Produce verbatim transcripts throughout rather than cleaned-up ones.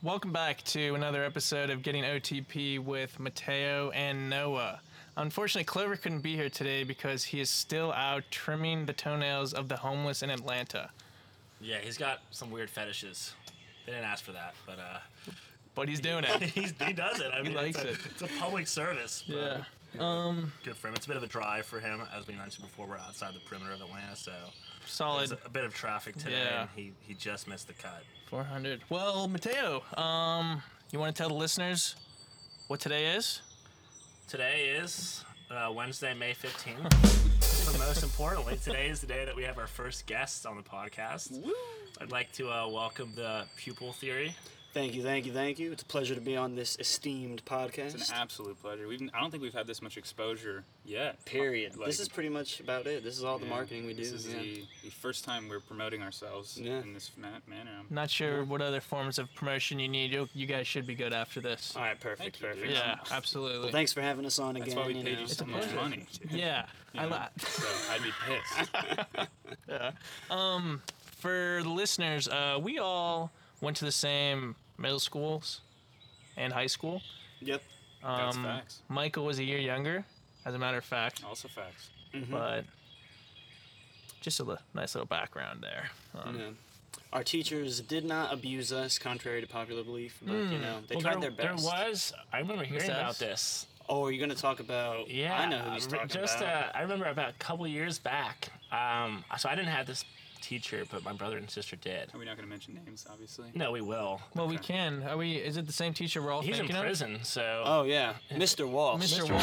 welcome back to another episode of Getting O T P with Mateo and Noah. Unfortunately, Clover couldn't be here today because he is still out trimming the toenails of the homeless in Atlanta. Yeah, he's got some weird fetishes. They didn't ask for that, but uh... But he's doing it. he's, he does it. I mean, he likes it's a, it. It's a public service. Yeah. Um. Good for him. It's a bit of a drive for him. As we mentioned before, we're outside the perimeter of Atlanta, so... Solid. There's a, a bit of traffic today, Yeah. and he, he just missed the cut. four hundred. Well, Mateo, um, you want to tell the listeners what today is? Today is uh, Wednesday, May fifteenth. But most importantly, today is the day that we have our first guests on the podcast. Woo! I'd like to uh, welcome the Pupil Theory. Thank you, thank you, thank you. It's a pleasure to be on this esteemed podcast. It's an absolute pleasure. We've, I don't think we've had this much exposure yet. Period. Like, this is pretty much about it. This is all the yeah, marketing we do. This is yeah. the, the first time we're promoting ourselves Yeah. in this ma- manner. I'm- Not sure what other forms of promotion you need. You, you guys should be good after this. All right, perfect, Thank you, perfect. dude. Yeah, absolutely. Well, thanks for having us on again. That's why we you paid know. you It's so a much pleasure. money. Yeah, You I know? li- So I'd be pissed. yeah. Um, for the listeners, uh, we all went to the same middle schools and high school. Yep. That's Um, facts. Michael was a year younger, as a matter of fact, Also facts. Mhm. but just a li- nice little background there. Um, Yeah. Our teachers did not abuse us, contrary to popular belief, but you Mm. know they Well, tried there, their best. There was... I remember hearing Miss about S? this. Oh, are you going to talk about? Yeah, I know who he's uh, talking just, about. Uh, I remember about a couple years back. Um, so I didn't have this teacher, but my brother and sister did. Are we not going to mention names, obviously? No, we will. Well, we Okay. can. Are we? Is it the same teacher we're all He's in thinking prison, so. Oh yeah, Mister Walsh. Mister Mister Walsh?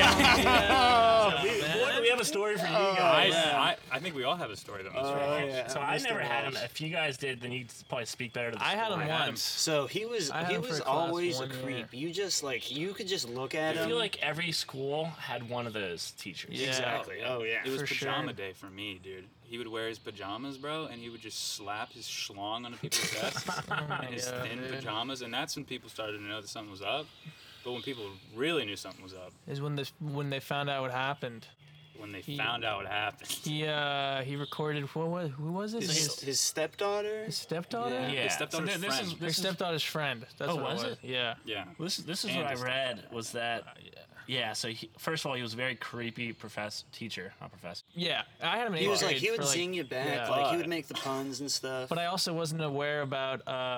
So we, boy, do we have a story for you I, guys. yeah. I, I think we all have a story though. Oh, Mister yeah. So I Mister never had him. Walsh. If you guys did, then you'd probably speak better to the I had him story. had him. once. So he was I had he him for was a class always a one year. creep. You just like you could just look at I him. feel like every school had one of those teachers. Yeah. Exactly. Oh yeah. It was For sure. pajama day for me, dude. He would wear his pajamas, bro, and he would just slap his schlong onto people's desks in his Yeah, thin dude. pajamas, and that's when people started to know that something was up. But when people really knew something was up, Is when this when they found out what happened. when they He- found out what happened. He uh he recorded what was who was this? His, His, his stepdaughter. his stepdaughter. Yeah. Yeah. His stepdaughter's so this friend. is Her this is stepdaughter's friend. That's Oh, what was it was. it? Yeah. Yeah. this, this is And what I his read was that Yeah. yeah. So he, first of all, he was a very creepy professor teacher, not professor. Yeah. I had him in He eighth was like grade he would for, like, sing you back. yeah. Like he would make the puns and stuff. But I also wasn't aware about uh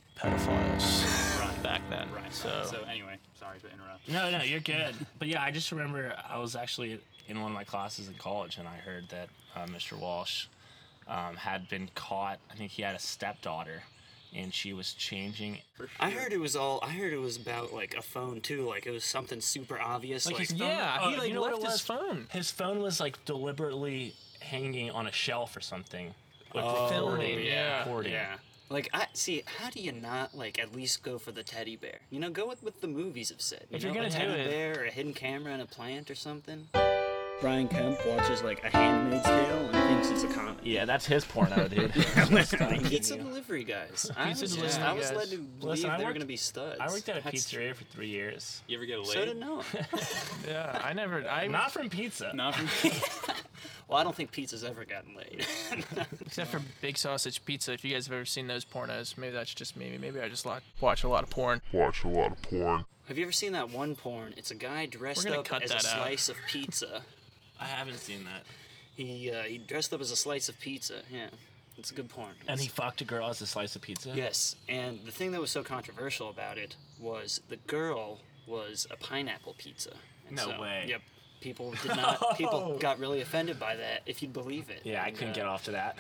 pedophiles Right. back then. Right. So, So anyway, sorry to interrupt. No, no, you're good. But yeah, I just remember I was actually in one of my classes in college, and I heard that uh, Mister Walsh um, had been caught. I think he had a stepdaughter, and she was changing. I heard it was all. I heard it was about like a phone too. Like it was something super obvious. Like Like, his yeah, Oh, he like you know what left it his was? phone. His phone was like deliberately hanging on a shelf or something, like Oh, recording, yeah. recording. yeah. Like I see. How do you not like at least go for the teddy bear? You know, go with what the movies have said. You If you're know, gonna a do teddy it- bear or a hidden camera in a plant or something. Brian Kemp watches like A Handmaid's Tale and thinks it's a comedy. Yeah, that's his porno, dude. Pizza delivery guys. I Pizza was, just, delivery I was guys. led to believe Listen, I they were worked- gonna be studs. I worked at a That's- pizzeria for three years. You ever get laid? So did Noah. Yeah, I never. I Not from pizza. Not from Well, I don't think pizza's ever gotten laid. except for Big Sausage Pizza. If you guys have ever seen those pornos, maybe that's just me. Maybe I just like watch a lot of porn. Watch a lot of porn. Have you ever seen that one porn? It's a guy dressed We're gonna up cut as a that out. slice of pizza. I haven't seen that. He uh, he dressed up as a slice of pizza. Yeah, it's a good porn. And he fucked a girl as a slice of pizza? Yes, and the thing that was so controversial about it was the girl was a pineapple pizza. And No so, way. Yep. People did not. People got really offended by that, if you'd believe it. Yeah, I And, couldn't uh, get off to that.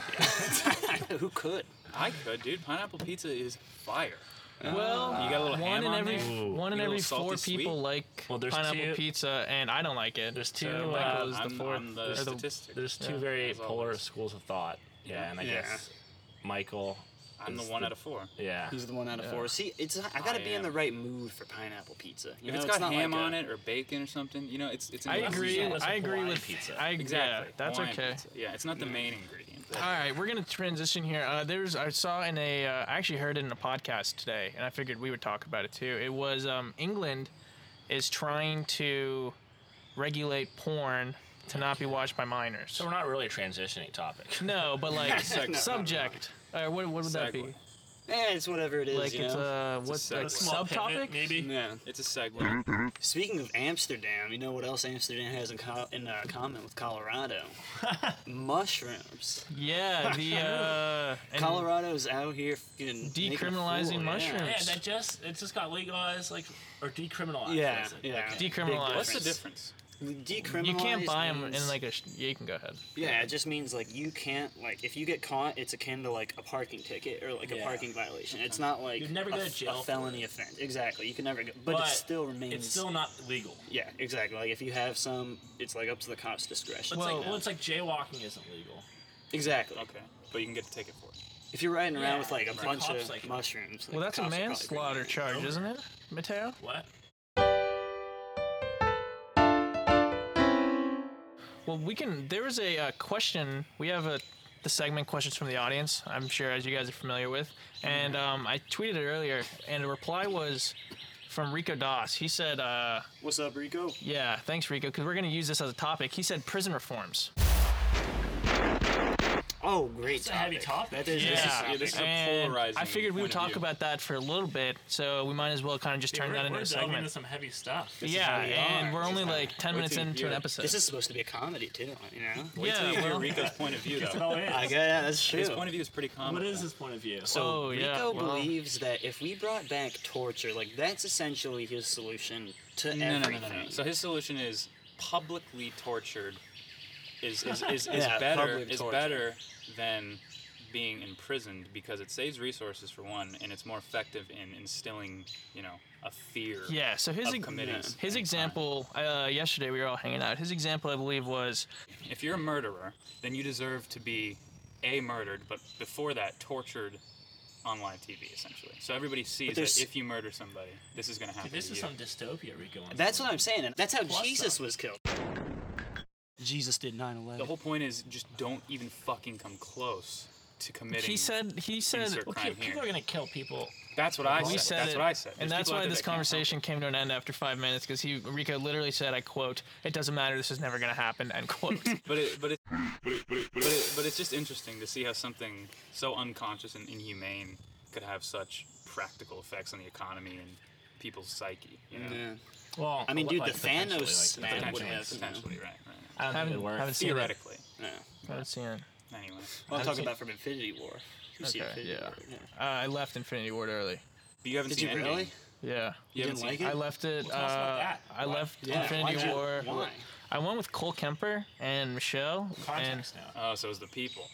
Who could? I could, dude. Pineapple pizza is fire. Well, You got a little one ham in on every there? Ooh. one in You got a every little four salty people sweet? like Well, there's pineapple two- pizza, and I don't like it. There's two, So uh, Michael is the I'm, fourth. I'm the or the- statistic. There's two Yeah. very As polar always. schools of thought. Yeah, and I Yeah. guess Michael. I'm the is one out of four. Yeah. He's the one out of Yeah. four. See, it's I gotta I be in am. the right mood for pineapple pizza. You If know, it's got not ham like on a- it or bacon or something, you know, it's it's. I in the agree. cuisine. It's a I agree Hawaiian with pizza. I, Exactly. Yeah, that's Hawaiian okay. pizza. Yeah, it's not the main ingredient. but- All right, we're gonna transition here. Uh, there's I saw in a uh, I actually heard it in a podcast today, and I figured we would talk about it too. It was um, England is trying to regulate porn to not be watched by minors. So we're not really a transitioning topic. No, but like No, no, no, subject. Uh, what what would that be? Segue. Eh, it's whatever it is, Like you it's know? a It's a what's like segue. Small pivot, subtopic? maybe. Yeah. It's a segue. Speaking of Amsterdam, you know what else Amsterdam has in, co- in uh, common with Colorado? Mushrooms. Yeah, the uh, and Colorado's out here fucking making a Decriminalizing fool, mushrooms. Yeah, that just it just got legalized, like or decriminalized. Yeah, was it? yeah. Like, decriminalized. What's the difference. difference? Decriminalize You can't buy them means- in like a. Sh- yeah, you can go ahead. Yeah, it just means like you can't like if you get caught, it's akin to like a parking ticket or like a Yeah. parking violation. It's not like You'd never a, go to f- jail a for felony it. offense. Exactly, you can never go, but, it still remains. It's still not legal. yeah, exactly. Like if you have some, it's like up to the cop's discretion. It's Well- like well, it's like jaywalking isn't legal. exactly. Okay, but you can get a ticket for it. If you're riding around Yeah, with like a the bunch cops, of like- mushrooms, Well, like, that's a cops will probably manslaughter bring you in. charge, isn't it, Mateo? What? Well, we can. There was a uh, question. We have a the segment questions from the audience. I'm sure, as you guys are familiar with, and um, I tweeted it earlier, and the reply was from Rico Das. He said, uh, What's up, Rico? "Yeah, thanks, Rico, because we're going to use this as a topic." He said, "Prison reforms." Oh, great It's a heavy topic. That is, Yeah, this is- yeah, this is a and polarizing I figured we would point of talk view. about that for a little bit, so we might as well kind of just turn we're, that into we're a diving into segment. some heavy stuff. is Yeah, how we and are. we're This only is how- like ten Wait minutes till you into hear an it. episode. This is supposed to be a comedy too, you know. Wait Yeah, till you hear well- Rico's point of view, It though. all is. I get yeah, that's true. His point of view is pretty common. What is his point of view? So Oh, yeah, Rico well- believes that if we brought back torture, like that's essentially his solution to No, no, no, everything. no, no. So his solution is publicly tortured is is, is, is Yeah, better public is torture. better than being imprisoned because it saves resources for one, and it's more effective in instilling, you know, a fear. Yeah, so his of ex- committing his any crime. example uh, yesterday we were all hanging out. His example, I believe, was If you're a murderer, then you deserve to be a murdered, but before that, tortured on live T V, essentially. So everybody sees that there's- if you murder somebody, this is going to happen Dude, this to is you. some dystopia, Rico. wants That's to what I'm saying. And that's how Plus Jesus some. was killed. Jesus did nine eleven. The whole point is just don't even fucking come close to committing. he said he said insert Well, crime people, here. people are gonna kill people. That's what I we said. said That's it, what I said. and There's that's people out why there this that can't help conversation came to an end after five minutes because he Rico literally said, I quote, "It doesn't matter. This is never going to happen." End quote. But it, but it, but it, but it, but it's just interesting to see how something so unconscious and inhumane could have such practical effects on the economy and people's psyche. You know, Yeah. Well, I mean, dude, the potentially, Thanos like, snap would potentially, have. You know. potentially, right, right. I don't think haven't, it would work. haven't seen it. Theoretically, Yeah. Haven't seen it. anyway. Well, I'm Haven't talking seen- about from Infinity War. You see Okay, Infinity yeah. War, yeah. Uh, I left Infinity Ward early. But you haven't Did seen you Endgame. really? Yeah. You haven't didn't like seen- it? I left it. Well, tell us about Uh, that. I Why? left Yeah, Infinity why'd you- War. Why? I went with Cole Kemper and Michelle. And Context now. Oh, so it was the people.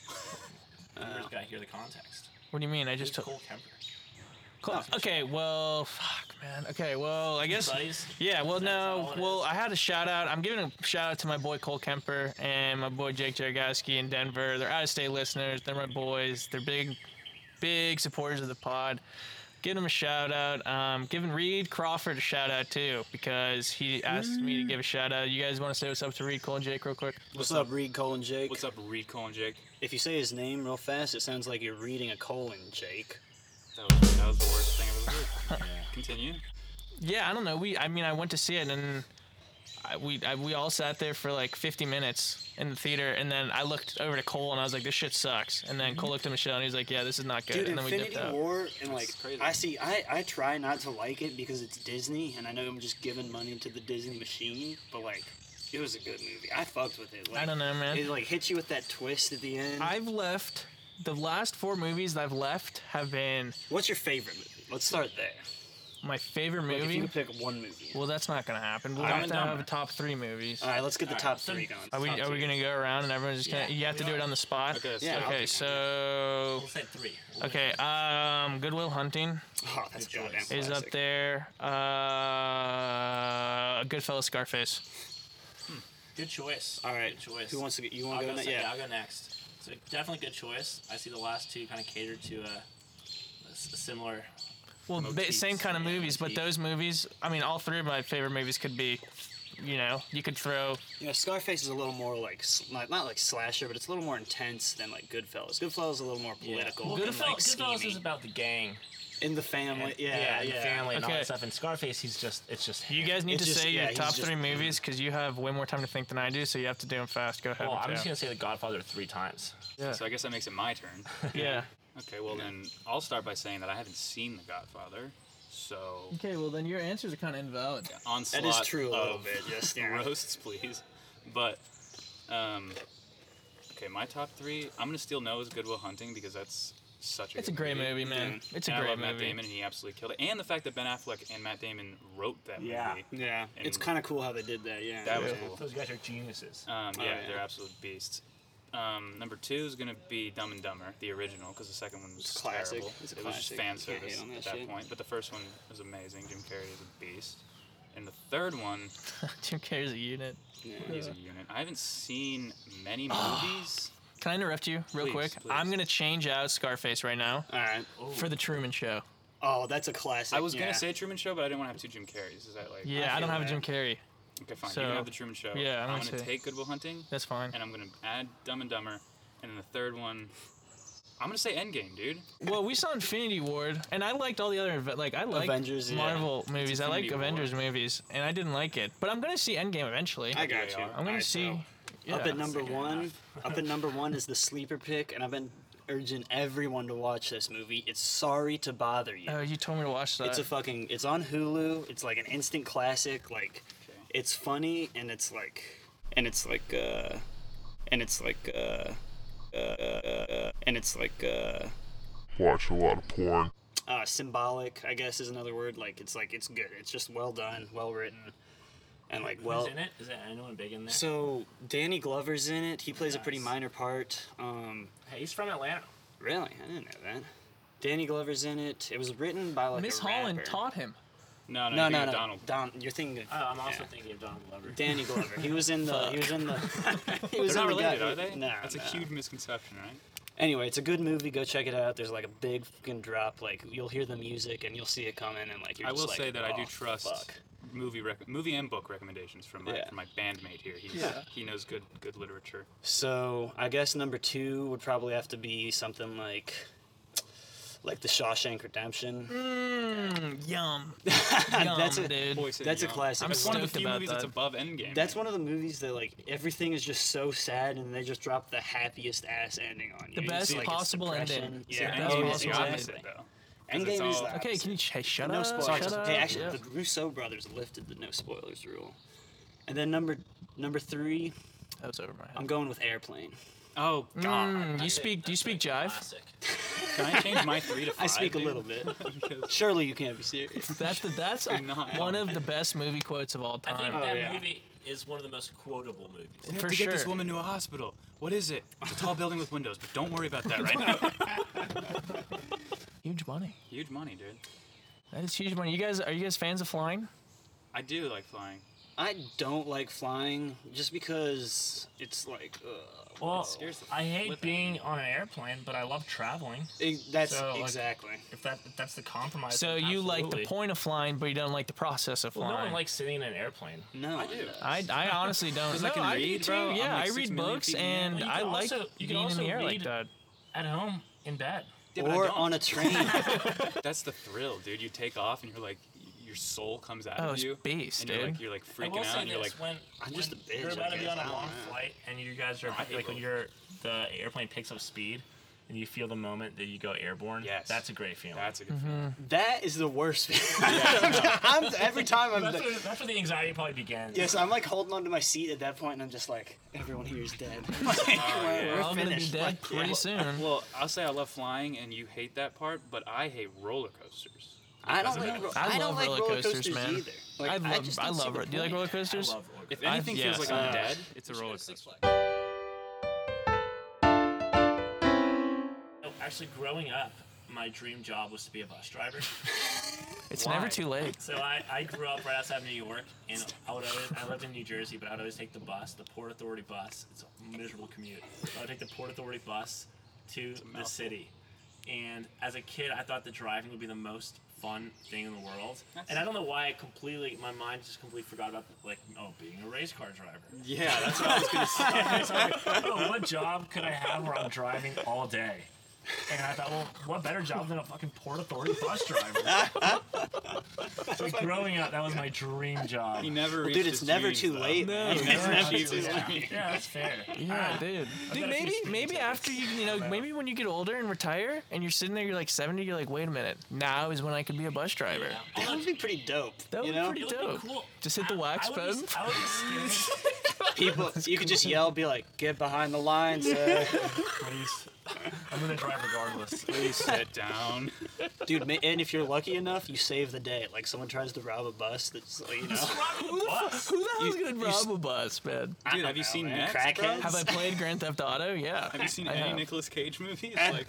You just gotta hear the context. what do you mean? I just Who's took. Cole Kemper. Cole, okay, well, fuck, man. Okay, well, I guess. Buddies? Yeah, well, That's no. all it Well, is. I had a shout out. I'm giving a shout out to my boy Cole Kemper and my boy Jake Jargowski in Denver. They're out of state listeners. They're my boys. They're big, big supporters of the pod. Give them a shout out. Um, giving Reed Crawford a shout out too because he asked me to give a shout out. You guys want to say what's up to Reed, Cole, and Jake real quick? What's up, Reed, Cole, and Jake? What's up, Reed, Cole, and Jake? If you say his name real fast, it sounds like you're reading a colon, Jake. That was, that was the worst thing I've ever heard. Continue. Yeah, I don't know. We, I mean, I went to see it, and I, we, I, we all sat there for like fifty minutes in the theater, and then I looked over to Cole, and I was like, "This shit sucks." And then Cole looked at Michelle, and he was like, "Yeah, this is not good." Dude, and then we Infinity dipped out. War, and like, That's crazy. I see, I, I try not to like it because it's Disney, and I know I'm just giving money to the Disney machine, but like, it was a good movie. I fucked with it. Like, I don't know, man. It like hits you with that twist at the end. I've left. The last four movies that I've left have been What's your favorite movie? Let's start there. my favorite Like, if movie. you could pick one movie. Well, that's not gonna happen. We'll Dumb have and to have Dumber. a top three movies. All right, let's get the All top right, so- three going. Are we top are we two. gonna go around and everyone's just gonna? Yeah, You have to we do it are. on the spot. Okay, let's Yeah, start. I'll Okay, do so We'll say three. We'll okay, um, Goodwill Hunting Oh, that's Good a goddamn choice. is up classic. there. Uh, Goodfellas, Scarface. Good choice. All right, Good choice. who wants to get? You I'll want to go go? next? second. Yeah. I'll go next. So definitely good choice. I see the last two kind of cater to a, a s- a similar. Well, ba- Motifs. same kind of Yeah, movies, but motif. those movies. I mean, all three of my favorite movies could be. You know, you could throw. You know, Scarface is a little more like s- not, not like slasher, but it's a little more intense than like Goodfellas. Goodfellas is a little more political. Well, and, Goodfellas, like, Goodfellas is scheming. about the gang. in the family. Yeah, yeah, yeah. the family and all Okay. that stuff. And Scarface, he's just, it's just. You him. guys need It's to just- say yeah, your he's top just- three movies because you have way more time to think than I do, so you have to do them fast. Go ahead. Well, I'm Mateo. just gonna say The Godfather three times. Yeah. So I guess that makes it my turn. Yeah. Okay, well then I'll start by saying that I haven't seen The Godfather, so Okay, well then your answers are kind of invalid. onslaught That is true a little of bit, just, yeah. roasts, please. But um, okay, my top three. I'm gonna steal Noah's Good Will Hunting because that's such a It's a good great movie, man. Yeah. It's a and I great love Matt movie. Damon, and he absolutely killed it. And the fact that Ben Affleck and Matt Damon wrote that Yeah. movie. Yeah, And it's kind of cool how they did that. Yeah, That was Yeah. cool. Those guys are geniuses. Um, Oh, yeah, yeah. they're absolute beasts. Um, number two is gonna be Dumb and Dumber, the original, because the second one was It's a classic. terrible. It's a it was just classic. fan You can't hate service on that at that shit. point. But the first one was amazing. Jim Carrey is a beast. And the third one, Jim Carrey's a unit. yeah. he's a unit. I haven't seen many Ah. movies. Can I interrupt you real Please, quick? please. I'm gonna change out Scarface right now All right. for the Truman Show. Oh, that's a classic. I was gonna yeah. say Truman Show, but I didn't want to have two Jim Carreys. Is that like? Yeah, I, feel don't have a that. Jim Carrey. Okay, fine. So, you can have the Truman Show. yeah, I'm I'm, gonna gonna say- take Good Will Hunting, That's fine. and I'm gonna add Dumb and Dumber, and then the third one, I'm gonna say Endgame, dude. Well, we saw Infinity Ward, and I liked all the other eve- like I like Avengers, yeah. Marvel movies. I like Infinity War. Avengers movies, and I didn't like it. But I'm gonna see Endgame eventually. I got They you. are. I'm gonna Alright, see. so Yeah. Up at number Second one. up at number one is the sleeper pick, and I've been urging everyone to watch this movie. It's Sorry to Bother You. Oh, you told me to watch that. It's a fucking. It's on Hulu. It's like an instant classic. Like, Okay. it's funny and it's like, and it's like, uh, and it's like, uh, uh, uh and it's like, uh, Watch a lot of porn. uh, symbolic. I guess is another word. Like, it's like it's good. It's just well done, well written, and like well. Who's in it? Is there anyone big in there? So Danny Glover's in it. He plays a pretty Nice. minor part. Um, Hey, he's from Atlanta. really, I didn't know that. Danny Glover's in it. It was written by like Miss a Holland rapper. taught him. No, no, No, you no, think no. of Donald. Don, you're thinking. Oh, I'm also yeah. thinking of Donald Glover. Danny Glover. He was in the. He was in the. He was They're in not the guy- related, are they? No, That's no. a huge misconception, right? Anyway, it's a good movie. Go check it out. There's like a big fucking drop. Like you'll hear the music and you'll see it coming, and like you're I just will like, say that I do "Oh, trust fuck." movie rec- movie and book recommendations from my Yeah. from my bandmate here. He's, Yeah. He knows good good literature. So I guess number two would probably have to be something like, like The Shawshank Redemption. Mmm, yum. That's Yum, a- dude. Boy, City That's a Young. classic. I'm That's one of the stoked few about movies that's that. above Endgame. That's one of the movies that like everything is just so sad, and they just drop the happiest ass ending on you. The You best see, like, it's possible depression. ending. See, Yeah, best Endgame oh, is the possible opposite, ending. though. 'Cause it's Endgame is all- the Okay, opposite. can you sh- shut no up? spoilers. Shut up. Hey, actually, Yeah. the Russo brothers lifted the no spoilers rule. And then number number three, That was over my head. I'm going with Airplane. Oh God! Mm, you speak? Do you speak jive? Classic. Can I change my three to five? I speak a dude? little bit. Because- Surely you can't be serious. That's the that's Do not. one of the best movie quotes of all I think time. Oh, that yeah. movie is one of the most quotable movies. We have For to get this sure. woman to a hospital. What is it? It's a tall building with windows, but don't worry about that right now. Huge money. Huge money, dude. That is huge money. You guys are you guys fans of flying? I do like flying. I don't like flying just because it's like, ugh. Well, scares the I hate flip out being of me. on an airplane, but I love traveling. It- that's So, like, exactly. If that if that's the compromise. So then you like the absolutely. point of flying, but you don't like the process of Well, flying. no one likes sitting in an airplane. No, I do. I, I honestly don't. 'Cause No, I can I read, do too. bro. I'm Yeah, like I six read million books feet in the air. and Well, you I can like also- you can being in also the air like read- that. At home, in bed. Yeah, but I or don't. on a train. That's the thrill, dude. You take off and you're like, your soul comes out Oh, of it's you. beast, and you're dude. like, you're like I will freaking out, say and you're this: like, when, I'm when just a bitch, you're I about to be guess. on I a don't long know. flight, and you guys are I hate like when both. you're the airplane picks up speed, and you feel the moment that you go airborne. Yes. That's a great feeling. that's a good Mm-hmm. feeling. That is the worst. I'm, every time I'm. That's where, that's where the anxiety probably begins. Yes, I'm like holding onto my seat at that point, and I'm just like, everyone here is dead. yeah. We're, We're all gonna be finished. dead Like, pretty yeah. soon. Well, I'll say I love flying, and you hate that part, but I hate roller coasters. I don't Because of like. that. ro- I I, don't love like roller roller coasters, coasters, man. either. Like, I love. just I, don't see love. the ro- Do you like point. roller I coasters? love roller If coasters. anything I've- feels yes. like I'm Uh, dead, it's a roller coaster. No, actually, growing up, my dream job was to be a bus driver. It's Why? never too late. So I, I grew up right outside of New York, and I would always, I lived in New Jersey, but I'd always take the bus, the Port Authority bus. It's a miserable commute. I would take the Port Authority bus to the mouthful. city, and as a kid, I thought the driving would be the most fun thing in the world. That's- And I don't know why I completely, my mind just completely forgot about like, oh, being a race car driver. Yeah, that's what I was gonna say. So I'm like, oh, what job could I have where I'm driving all day? And I thought, well, what better job than a fucking Port Authority bus driver? So growing up, that was my dream job. He never Well, reached dude, it's his never dreams, too though. late. No, man. it's It's never never too too Yeah, late. yeah, that's fair. Yeah, dude. got Dude, a maybe few maybe speeding after you you know tickets. maybe when you get older and retire and you're sitting there, you're like seventy, you're like, wait a minute, now is when I could be a bus driver. Yeah. That would be pretty dope. That you would be know, pretty It would dope. be cool. Just hit the I- wax I would be- button. I would be scared. people, you could just yell, be like, "Get behind the line, sir." Please. I'm gonna drive regardless. Please sit down. Dude, ma- and if you're lucky enough, you save the day. Like someone tries to rob a bus, that's like, you know. Who the Bus. Who the hell's You- gonna you rob a bus, man? Dude, have you seen man. Next, Crackheads? bro? Have I played Grand Theft Auto? Yeah. Have you seen I any have. Nicolas Cage movies? Like,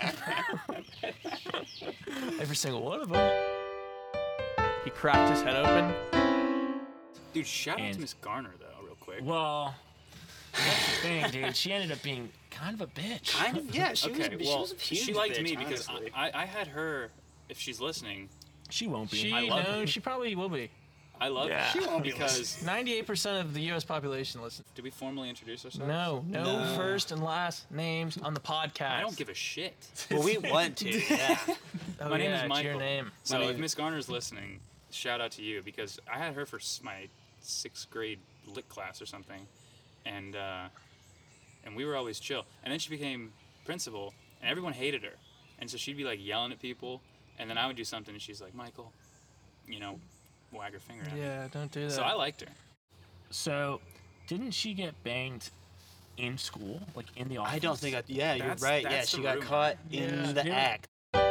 Every single one of them. He cracked his head open. dude, shout out And- to Miss Garner though, real quick. Well, that's the thing, dude. She ended up being kind of a bitch. Kind of, yeah. She Okay, was, well, she was a huge she liked bitch, me because honestly. I, I, I had her. If she's listening, She won't be. She I love no, her. she probably will be. I love Yeah. her She won't be because. ninety-eight percent of the U S population listens. Did we formally introduce ourselves? No, no, No. first and last names on the podcast. I don't give a shit. Well, we want to, yeah. Oh, My name yeah, is it's Michael. your name. So My if name- Miss Garner's listening, shout out to you because I had her for s- my sixth grade lit class or something, and uh, and we were always chill. And then she became principal, and everyone hated her, and so she'd be like yelling at people, and then I would do something, and she's like, Michael, you know, wag her finger at me. Yeah, don't do that. So I liked her. So, didn't she get banged in school, like in the office? I don't think I. Yeah, you're That's- right. Yeah, that's she the got rumor. caught in Yeah. the Yeah. act.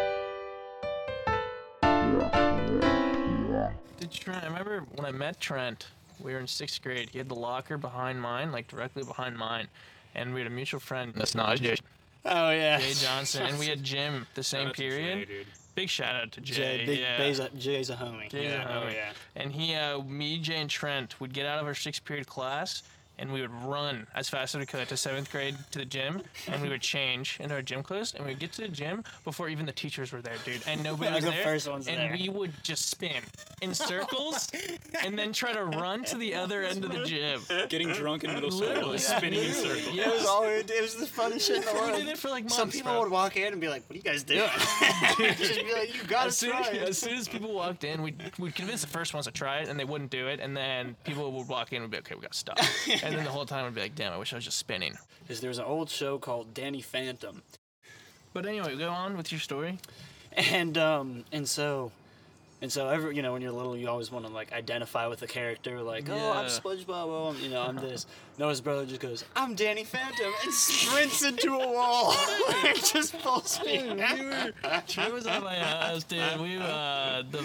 Did Trent? I remember when I met Trent. We were in sixth grade. He had the locker behind mine, like directly behind mine, and we had a mutual friend. That's Najee Oh yeah. Jay Johnson, and we had Jim the Shout same out to Jay, period. dude. Big shout out to Jay. Jay, big, yeah. Jay's, a, Jay's a homie. Jay's a yeah. homie. Oh yeah. And he, uh, me, Jay, and Trent would get out of our sixth period class, and we would run as fast as we could to seventh grade to the gym, and we would change into our gym clothes, and we'd get to the gym before even the teachers were there, dude, and nobody Like was the there. first ones and there. we would just spin in circles, and then try to run to the other end of the gym. Getting drunk in middle school Literally. and spinning in Literally. circles. Yeah. It was all. It was the funnest shit in the We world. did it for like months. Some people bro. would walk in and be like, "What are you guys doing?" Just be like, "You gotta As soon, try it." as soon as people walked in, we'd, we'd convince the first ones to try it, and they wouldn't do it. And then people would walk in and we'd be like, okay, we got to stop. And then the whole time we'd be like, damn, I wish I was just spinning. Because there was an old show called Danny Phantom, But anyway, go on with your story. and um, and so, and so every you know when you're little, you always want to like identify with the character, like, oh, I'm Yeah. SpongeBob, oh, I'm, you know, I'm this. Noah's brother just goes, I'm Danny Phantom, and sprints into a wall, like, just full speed. we were, Trey was on my ass, dude. We, uh, the.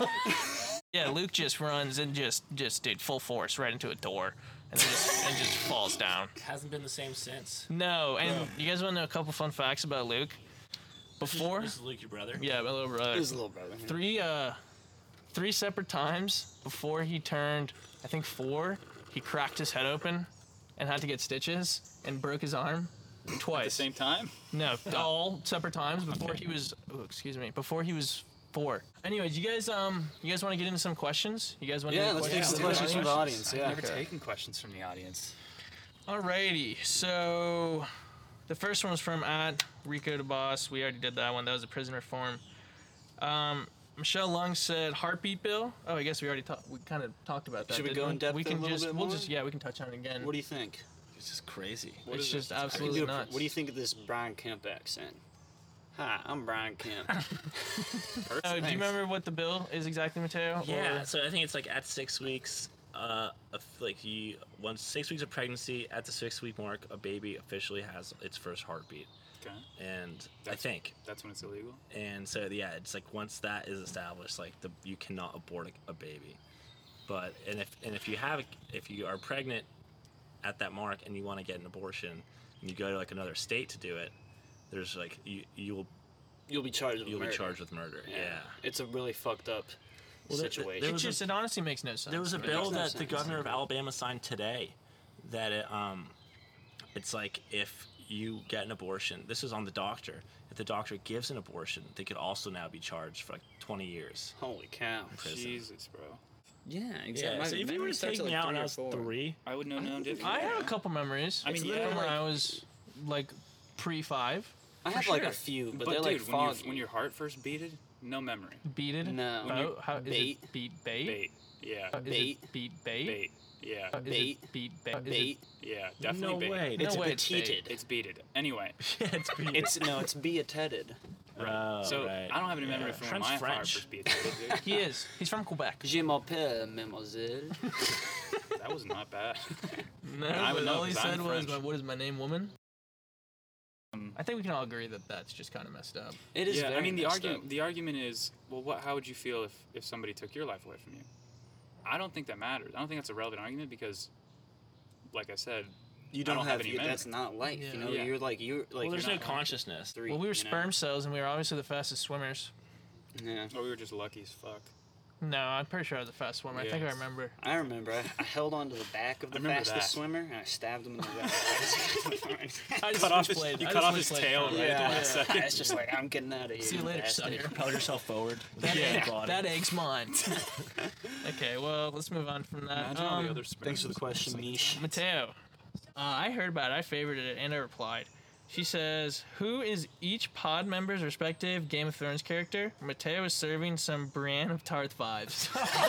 Yeah, Luke just runs and just, just did full force right into a door, and then just, and just falls down. Hasn't been the same since. No, and you guys want to know a couple fun facts about Luke? Before, This is Luke, your brother. yeah, my little brother. His little brother. yeah. Three, uh, three separate times before he turned, I think four, he cracked his head open, and had to get stitches and broke his arm twice. At the same time? No, all separate times before he was. Oh, excuse me. Before he was four. Anyways, you guys, um, you guys want to get into some questions? You guys want? Yeah, to let's get take questions? some questions from the audience. I've Yeah. never Okay. taken questions from the audience. Alrighty, so the first one was from at Rico the Boss. We already did that one. That was a prison reform. Um, Michelle Lung said heartbeat bill. Oh, I guess we already talked. We kind of talked about that. Should we didn't go in depth We a can little just. bit We'll more? just. Yeah, we can touch on it again. What do you think? It's just crazy. What it's is just it? I can absolutely do a- nuts. What do you think of this Brian Kemp accent? Hi, I'm Brian Kemp. Oh, do Thanks. you remember what the bill is exactly, Mateo? Yeah, Or- so I think it's like at six weeks, uh, of, like you once six weeks of pregnancy, at the six week mark, a baby officially has its first heartbeat, Okay. and I That's- think, That's when it's illegal? and so yeah, it's like once that is established, like the you cannot abort a, a baby, but and if and if you have if you are pregnant at that mark and you want to get an abortion and you go to like another state to do it, there's like you you will You'll be charged with you'll murder. be charged with murder. Yeah. It's a really fucked up Well, there- situation. there It was a- just. It honestly makes no sense. There was a to me. bill no that the sense. governor of Alabama signed today that it, um, it's like if you get an abortion, this is on the doctor. If the doctor gives an abortion, they could also now be charged for like twenty years. Holy cow. Prison. Jesus, bro. Yeah, Yeah, so if you were to take me out when I was three, I would know no different. I have a couple memories. I mean, from yeah, when like- I was like pre five. I have For like sure. a few, but, But they're dude, like when, your, foggy. when your heart first beated, no memory. Beated? No. When you- Boat? How, is bait. it beat bait? Bait. Yeah. Uh, is Bait. it beat bait? Bait. Yeah. Uh, is Bait. it beat bait? Is Bait. Yeah. Definitely No bait. way. No It's way it's bait. beteated. It's beated. Anyway, It, yeah, it's beat. It's no, it's beated. Oh, so right. I don't have any memory Yeah. from French, when my heart French. first beat. Dude. He is. He's from Quebec. Je m'appelle, mademoiselle. That was not bad. No, I would but know, all he 'cause I'm said was, French. my, "What is my name, woman?" Um, I think we can all agree that that's just kind of messed up. It is yeah, very I mean the messed argument. up. The argument is, well, what? How would you feel if if somebody took your life away from you? I don't think that matters. I don't think that's a relevant argument because, like I said, You I don't, don't have, have any you, memory. that's not life. Yeah. You know, Yeah. you're like you're like Well, there's you're no not consciousness. three. Well, we were you know? sperm cells, and we were obviously the fastest swimmers. Yeah. or we were just lucky as fuck. No, I'm pretty sure I was the fastest swimmer. I think I Yes. remember. I remember. I, I held on to the back of the remember fastest that. swimmer and I stabbed him in the back. I just Cut off his- switchblade- you I cut just off his switchblade tail, front. right? Yeah, the last second. it's just like I'm getting out of here. See you later, bastard. sucker. Propel yourself forward. That, Yeah. egg, Body. that egg's mine. Okay, well, let's move on from that. Imagine all Um, the other sperms. Thanks for the question, Mish. Mateo, uh, I heard about it. I favorited it, and I replied. She says, "Who is each pod member's respective Game of Thrones character?" Mateo is serving some Brienne of Tarth vibes.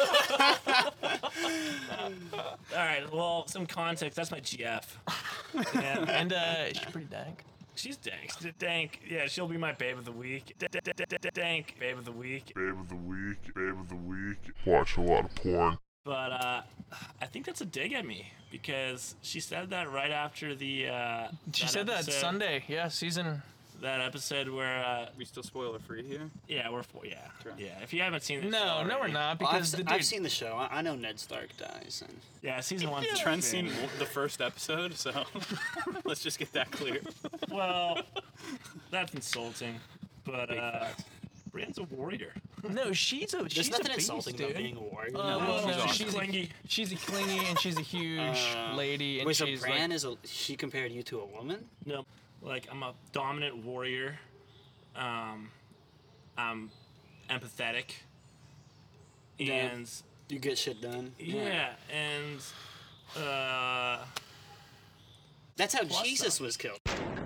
All right. Well, some context. That's my G F. Yeah. and uh, she's pretty dank. She's dank. She's dank. Yeah, she'll be my babe of the week. D- d- d- d- Dank babe of the week. Babe of the week, babe of the week. Watch a lot of porn. But uh, I think that's a dig at me because she said that right after the. Uh, She said that episode- Sunday. Yeah, season. That episode where. Uh, We still spoiler free here. yeah, we're for yeah, Sure. yeah. If you haven't seen the show No, no, we're already- not Well, I've, because se- the dude. I've seen the show. I, I know Ned Stark dies. And Yeah, season one. Trent's seen the first episode, so let's just get that clear. Well, that's insulting, but uh, Brienne's a warrior. No, she's a. there's she's nothing a beast, insulting dude. about being a warrior. Uh, No, well, she's no, awesome. she's clingy. A, she's a clingy and she's a huge Uh, lady and Wait, so she's Bran like, is a? She compared you to a woman? No, like I'm a dominant warrior. Um, I'm empathetic, Yeah. and You get shit done. yeah, and uh, That's how Plus Jesus some. was killed.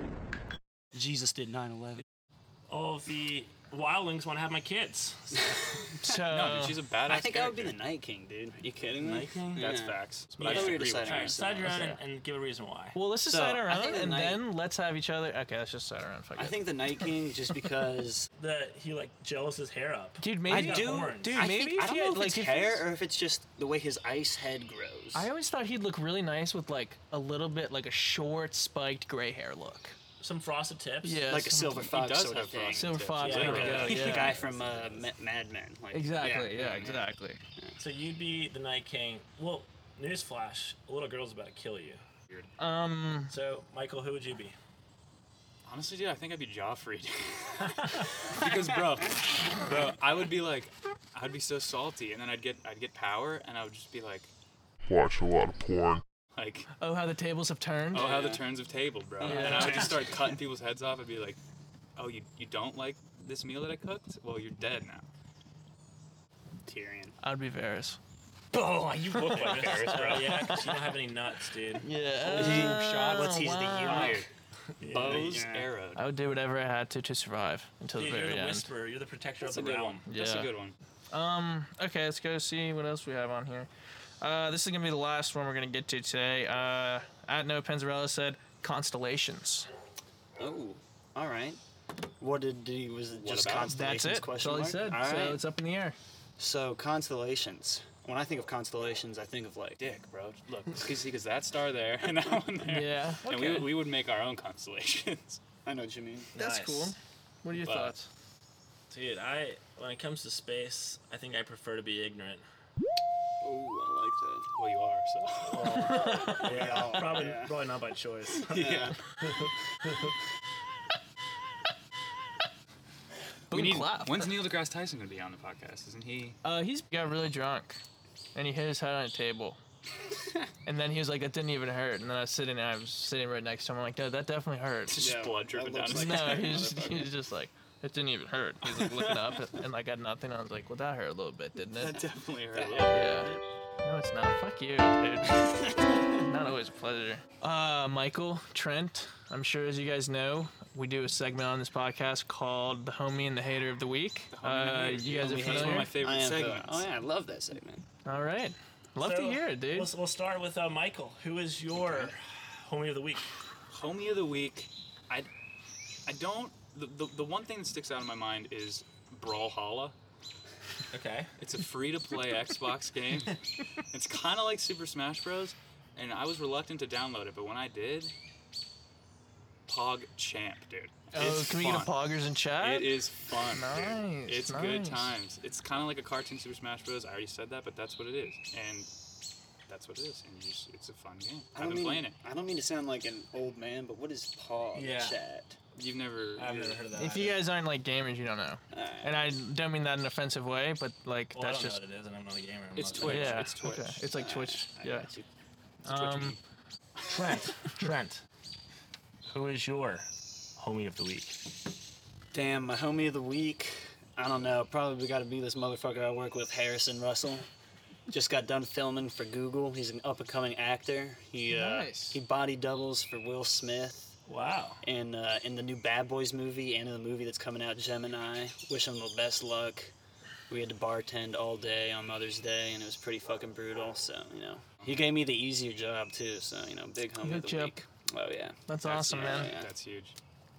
Jesus did nine eleven. all of the wildlings want to have my kids. so. No, dude, she's a badass. I think I would be character. the Night King, dude. Are you kidding me? Night King? That's Yeah. facts. I I thought we were agree with deciding All right, ourselves. decide your own Okay. and, and give a reason why. Well, let's So, decide I around think the and night- then let's have each other. Okay, let's just decide around. Fuck I it. think the Night King just because That he like gels his hair up. Dude, I maybe. got do. horns. Dude, I maybe think, if I don't he know had, if like, it's if hair he's- or if it's just the way his ice head grows. I always thought he'd look really nice with like a little bit like a short spiked gray hair look. Some frosted tips. Yeah, like a some- silver fox does sort have of thing. frosted Silver tips. fox. Yeah, there we yeah. go. The Yeah. guy from uh, Ma- Mad Men. Like, Exactly. Yeah. yeah, Exactly. So you'd be the Night King. Well, newsflash: a little girl's about to kill you. Um. So, Michael, who would you be? Honestly, dude, I think I'd be Joffrey. because, bro, bro, I would be like, I'd be so salty, and then I'd get, I'd get power, and I would just be like, Watch a lot of porn. like, Oh, how the tables have turned. oh, how the Yeah. turns have tabled, bro. Yeah. And I would just start cutting people's heads off. I'd be like, oh, you, you don't like this meal that I cooked? Well, you're dead now. Tyrion. I'd be Varys. Oh, you look like Varys, bro. Yeah, because you don't have any nuts, dude. Yeah. He- uh, What's he's the wow. eunuch? Bows Yeah. arrowed. I would do whatever I had to to survive until Dude, the you're very the end. whisperer. You're the protector That's of a the good realm. one. That's Yeah. a good one. Um. Okay, let's go see what else we have on here. Uh, this is gonna be the last one we're gonna get to today. Uh, at No Penzarella said constellations. Oh, all right. What did he was it just about? constellations? That's it. That's Question all he mark? said. All So right. it's up in the air. So constellations. When I think of constellations, I think of like Dick, bro. Look, because that star there and that one there. Yeah. And we, we would make our own constellations. I know what you mean. That's Nice. cool. What are your But- thoughts? Dude, I when it comes to space, I think I prefer to be ignorant. Oh, Well, you are, so. Yeah, Oh, probably yeah. probably not by choice. I like that. Yeah. Boom We need, clap. when's Neil deGrasse Tyson going to be on the podcast? Isn't he? Uh, he's got really drunk, and he hit his head on a table. And then he was like, "That didn't even hurt." And then I was sitting, I was sitting right next to him. I'm like, "No, that definitely hurt." Just Yeah, blood that dripping down looks his like- No, neck. he was, he was just like, "It didn't even hurt." He's like looking up, and like got nothing. I was like, "Well, that hurt a little bit, didn't That it?" definitely hurt. Yeah. No, it's not. Fuck you, dude. Not always a pleasure. Uh, Michael, Trent, I'm sure as you guys know, we do a segment on this podcast called "The Homie and the Hater of the Week." The Homie and the Uh, Hater. you guys Homie are Hater. That's one of familiar? my favorite I am segments. Oh yeah, I love that segment. All right, love to So, hear it, dude. We'll, we'll start with uh, Michael. Who is your homie of the week? Homie of the week. I, I don't. The, the, the one thing that sticks out in my mind is Brawlhalla. Okay. It's a free-to-play Xbox game. It's kind of like Super Smash Bros. And I was reluctant to download it, but when I did, Pog Champ, dude. Oh, It's can we fun. get a poggers in chat? It is fun. Nice, Dude. It's good nice. times. It's kind of like a cartoon Super Smash Bros. I already said that, but that's what it is, and that's what it is. And you just, it's a fun game. I I've don't been mean playing it. I don't mean to sound like an old man, but what is Pog Yeah. Chat? You've never. I've you're- never heard of that. If you guys aren't like gamers, you don't know. Alright. And I don't mean that in an offensive way, but like well, that's I don't just know what it is, and I'm not a gamer. I'm It's not- Twitch. yeah. It's Twitch. Okay. It's like Twitch. I Yeah. got you. It's a Twitch Um, game. Trent. Trent. Who is your homie of the week? Damn, my homie of the week. I don't know. Probably got to be this motherfucker I work with, Harrison Russell. Just got done filming for Google. He's an up and coming actor. He uh, Nice. he body doubles for Will Smith Wow. in uh, in the new Bad Boys movie and in the movie that's coming out, Gemini. Wish him the best luck. We had to bartend all day on Mother's Day, and it was pretty fucking brutal. So you know, he gave me the easier job too. So you know, big homie of Hooked the you up. week. Oh yeah. That's That's- awesome, yeah, man. yeah. That's huge.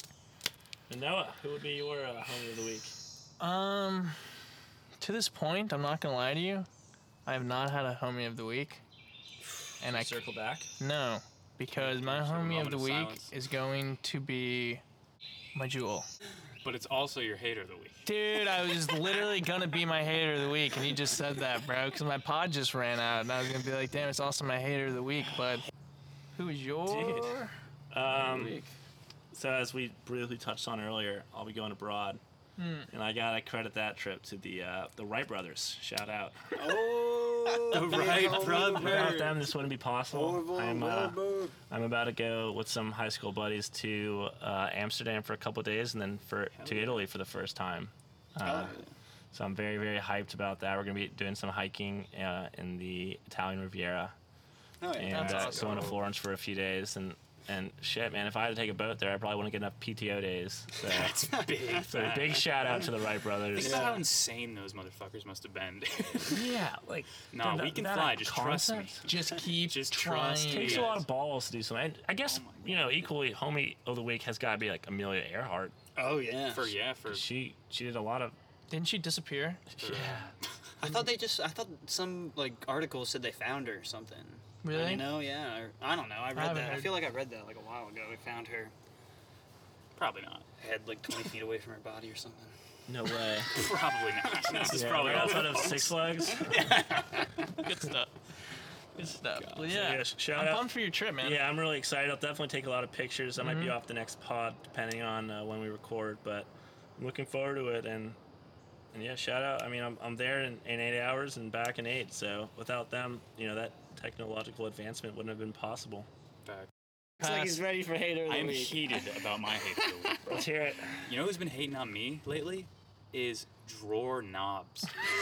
And Noah, who would be your uh, homie of the week? Um, to this point, I'm not gonna lie to you, I have not had a homie of the week, and I Circle back. no, because my Just a homie of moment the of week silence. is going to be my Jewel. But it's also your hater of the week. Dude, I was literally gonna be my hater of the week, and you just said that, bro, because my pod just ran out, and I was gonna be like, damn, it's also my hater of the week, but who is your Dude. Um, week? so as we briefly touched on earlier, I'll be going abroad, Hmm. and I gotta credit that trip to the uh, the Wright brothers. Shout out. Oh, The Wright brothers. Without them, this wouldn't be possible. Bravo, I'm uh, bravo. I'm about to go with some high school buddies to uh, Amsterdam for a couple days, and then for to yeah. Italy for the first time. Uh, Oh, So I'm very, very hyped about that. We're gonna be doing some hiking uh, in the Italian Riviera, oh, yeah. and That's uh, awesome. going to Florence for a few days. And and shit, man, if I had to take a boat there, I probably wouldn't get enough P T O days. So, That's big. so a big shout out to the Wright brothers. Think about how insane those motherfuckers must have been. Yeah, like No, that- we can that fly, just trust me. concept Just keep Just trying. trust It me. takes Yes. a lot of balls to do something. And I guess Oh my you know, equally homie of the week has got to be like Amelia Earhart. Oh yeah. For yeah, for, She she did a lot of Didn't she disappear? for I thought they just. I thought some like article said they found her or something. Really? You know, yeah. Or, I don't know. I read haven't that. I heard. feel like I read that like a while ago. They found her probably not. head like twenty feet away from her body or something. no way. Probably not. This is Yeah, probably right all outside of false. Six Flags. Good stuff. Good stuff. Well, So, yeah. yeah, shout I'm out- pumped for your trip, man. Yeah, I'm really excited. I'll definitely take a lot of pictures. I might Mm-hmm. be off the next pod depending on uh, when we record, but I'm looking forward to it. And and yeah, shout out. I mean, I'm I'm there in, in eight hours and back in eight. So without them, you know, that technological advancement wouldn't have been possible. Fact. It's like he's ready for hater of the I am week. heated about my hate of the week. Let's hear it. You know who's been hating on me lately? Is drawer knobs.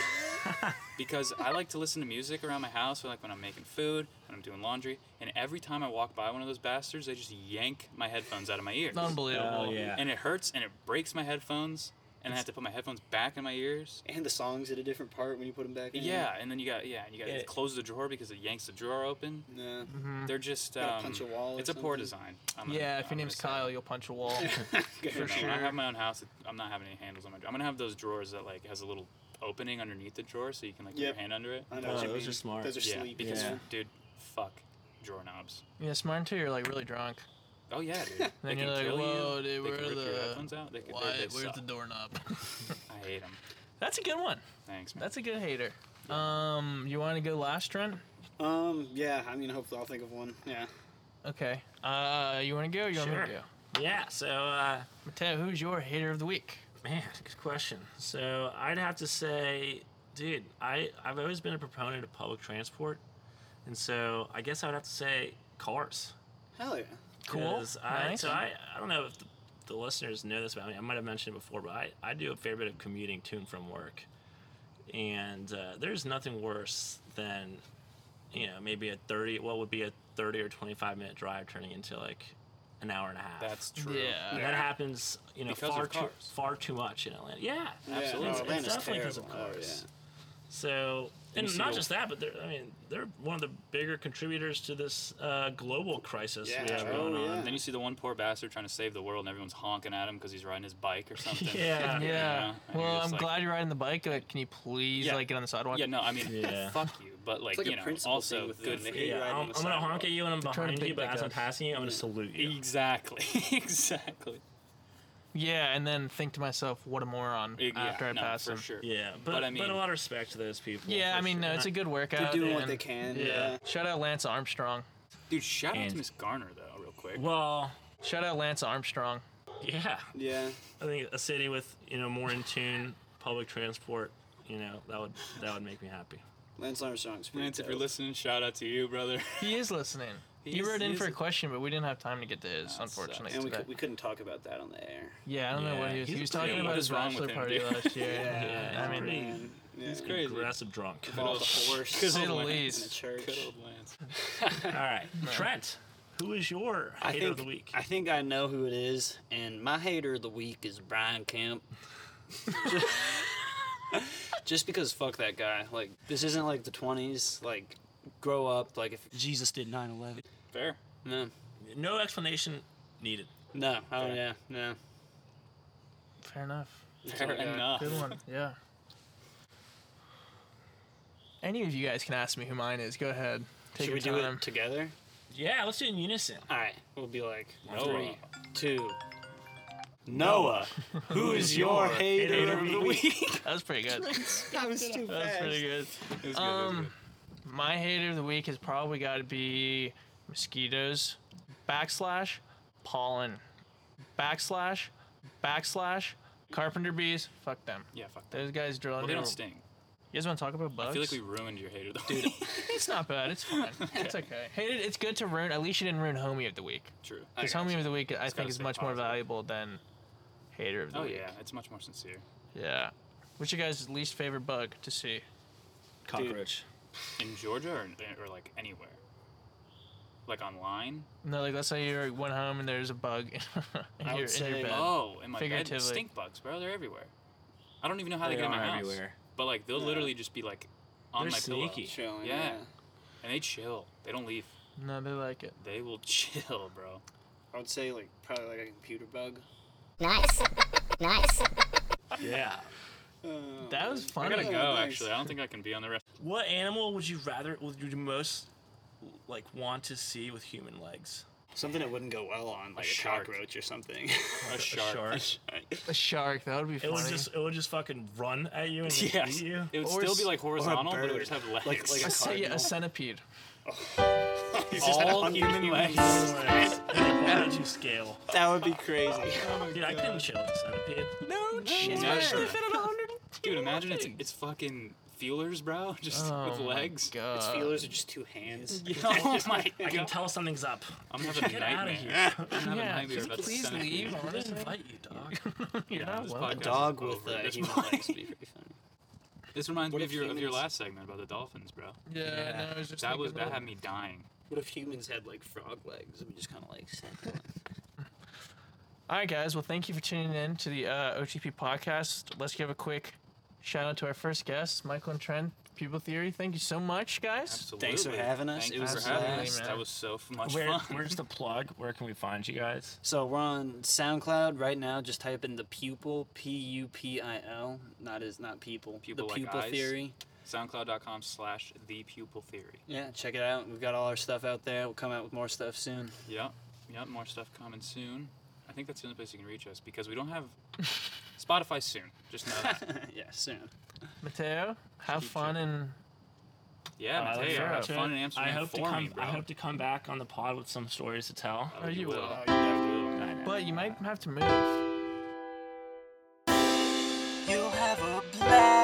Because I like to listen to music around my house, or like when I'm making food, when I'm doing laundry, and every time I walk by one of those bastards, they just yank my headphones out of my ears. Unbelievable. Oh yeah. And it hurts and it breaks my headphones, and I have to put my headphones back in my ears. And the song's at a different part when you put them back in. Yeah, and then you got yeah, and you got to Yeah. close the drawer because it yanks the drawer open. Yeah. Mm-hmm. They're just Gotta um, punch a wall or it's a poor something. design. I'm gonna- Yeah, if I'm your name's gonna say. Kyle, you'll punch a wall. Good. You know, sure. When I have my own house, it- I'm not having any handles on my drawer. I'm gonna have those drawers that like has a little opening underneath the drawer, so you can like put Yep. your hand under it. I know Oh, what you those mean. are smart. Those are Yeah, sleep. because Yeah. dude, fuck drawer knobs. Yeah, smart until you're like really drunk. Oh yeah, dude. They Then can you're like, kill whoa, you. dude, They where can are rip your the- headphones out. They can, Why? they, they Where's suck. the doorknob? I hate them. That's a good one. Thanks, man. That's a good hater. Um, you want to go last, Trent? Um. Yeah. I mean, hopefully, I'll think of one. Yeah. Okay. Uh, you want to go? Or you want me Sure. to go? Yeah. So uh, Mateo, who's your hater of the week? man, good question. So I'd have to say, dude, I I've always been a proponent of public transport, and so I guess I would have to say cars. Hell yeah. Cool. 'Cause I, Nice. So I, I don't know if the, the listeners know this about me. I might have mentioned it before, but I, I do a fair bit of commuting to and from work. And uh, there's nothing worse than, you know, maybe a thirty, what would be a thirty or twenty-five minute drive turning into like an hour and a half. That's true. Yeah. And that happens, you know, Because far of too cars. far too much in Atlanta. Yeah, Yeah, absolutely. no, It's, Atlanta's it's definitely because of terrible. Oh, cars. yeah. So, you and see not the- just that, but they're, I mean, they're one of the bigger contributors to this uh, global crisis we Yeah. have Oh, going yeah. on. Then you see the one poor bastard trying to save the world, and everyone's honking at him because he's riding his bike or something. Yeah. Yeah. Yeah, and Well, you're I'm just like- glad you're riding the bike. But can you please Yeah. like get on the sidewalk? Yeah, no, I mean, Yeah. fuck you, but like, It's like you a know, principle also thing with good them. for They you. hate Yeah, riding I'm, on the I'm gonna honk sidewalk. at you when I'm trying to behind you, think but like as I'm us. passing you, I'm gonna salute you. Exactly, exactly. Yeah, and then think to myself, what a moron Yeah, after I no, pass for him. sure. Yeah, but, But I mean- but a lot of respect to those people. Yeah, for I mean, sure. no, it's a good workout. They're doing what and- they can. Yeah. Yeah. Shout out Lance Armstrong. Dude, shout out And- to Miss Garner though, real quick. Well, Shout out Lance Armstrong. yeah, Yeah. I think a city with you know more in tune public transport, you know, that would that would make me happy. Lance Armstrong's pretty Lance, if dope. you're listening, shout out to you, brother. He is listening. He He is- wrote he in is for a a- question, but we didn't have time to get to his, That unfortunately. And we, today. could, we couldn't talk about that on the air. Yeah, I don't know what he was. Yeah, He he's was pretty- talking what about is his wrong with bachelor him, party dude? last year. Yeah, I mean, Man, yeah. He's crazy. Aggressive drunk. All the horse Good say old the Lance. least. in the church. Good old Lance. All right, Trent, who is your I hater think, of the week? I think I know who it is, and my hater of the week is Brian Kemp. just, just because fuck that guy. Like, this isn't like the twenties. Like, grow up. Like, if Jesus did nine eleven. Fair. No. No explanation needed. No. Oh, Fair. yeah. No. fair enough. Fair Yeah. enough. Good one. Yeah. Any of you guys can ask me who mine is. Go ahead. Take Should your we do time. it together? Yeah, let's do it in unison. All right. We'll be like, Noah. three, two. Noah, who is your hater, hater of the week? That was pretty good. That was too That was fast. pretty good. It was good, it was Um, good. my hater of the week has probably got to be mosquitoes, backslash, pollen, backslash, backslash, carpenter bees. Fuck them. Yeah, fuck that. Those guys drilling. Well, they your- don't sting. You guys want to talk about bugs? I feel like we ruined your hater, though. Dude, It's not bad. It's fine. It's okay. Hey, it- it's good to ruin. At least you didn't ruin homie of the week. true. Because got homie you. of the week, I It's think, gotta is stay much more positive. valuable than hater of the Oh week. yeah, it's much more sincere. Yeah. What's your guys' least favorite bug to see? Cockroach. In Georgia or, or like anywhere? Like online? No, like let's say you went home and there's a bug in, I your, would in your say- bed. Oh, in my bed, Figuratively. stink bugs, bro. They're everywhere. I don't even know how they, They get in my are house. everywhere. But like they'll Yeah. literally just be like on They're my sneaky. pillow. Chilling, Yeah. yeah. And they chill. They don't leave. No, they like it. They will chill, bro. I would say like probably like a computer bug. Nice. Nice. Yeah. That was I funny. gotta Yeah, go. thanks. Actually, I don't think I can be on the rest. What animal would you rather, would you most like want to see with human legs? Something that wouldn't go well on like a, shark. cockroach or something. A shark. shark. A shark. That would be It funny. would just, it would just fucking run at you and just Yes. eat you. It would Or still s- be like horizontal, but it would bird. just have legs. Like- like a, a ce- yeah, cardinal. a centipede. He's just All on human human legs. legs. Why don't you scale? That would be crazy. Dude, I couldn't chill with a centipede. No shit. Imagine Especially that. fit at one hundred. Dude, imagine it's it's fucking feelers, bro, just Oh with my legs. God. Its feelers are just two hands. Oh my I can god. tell something's up. I'm having a Get out of nightmare. here. I'm having a Yeah, nightmare can about you the please centipede. leave? I didn't Honestly, invite you, dog. you're Yeah, not this welcome. A podcast dog is with over uh, at this human point. legs would be pretty funny. This reminds What me if of your of your humans- last segment about the dolphins, bro. Yeah, Yeah. no, I was just That was thinking that about had me dying. What if humans had like frog legs and we just kind of like sat there? All right, guys. Well, thank you for tuning in to the uh, O T P podcast. Let's give a quick shout out to our first guests, Michael and Trent, People Theory. Thank you so much, guys. Absolutely. Thanks for having us. Thank It you was for having absolutely, us. man. That was so f- much Where, fun. where's the plug? Where can we find you guys? So we're on SoundCloud right now. Just type in the Pupil, P U P I L, not as not people. Pupil the like Pupil eyes? Theory. SoundCloud.com slash the pupil theory. Yeah, check it out. We've got all our stuff out there. We'll come out with more stuff soon. Yep. Yep. More stuff coming soon. I think that's the only place you can reach us because we don't have Spotify soon. Just know that. Yeah, soon. Mateo, have Keep fun checking. and Yeah, Uh, Mateo, look have forward to fun it. in Amsterdam I hope to for come. me, bro. I hope to come back on the pod with some stories to tell. Oh, you will. Oh, yeah. I know. but you might have to move. You'll have a blast.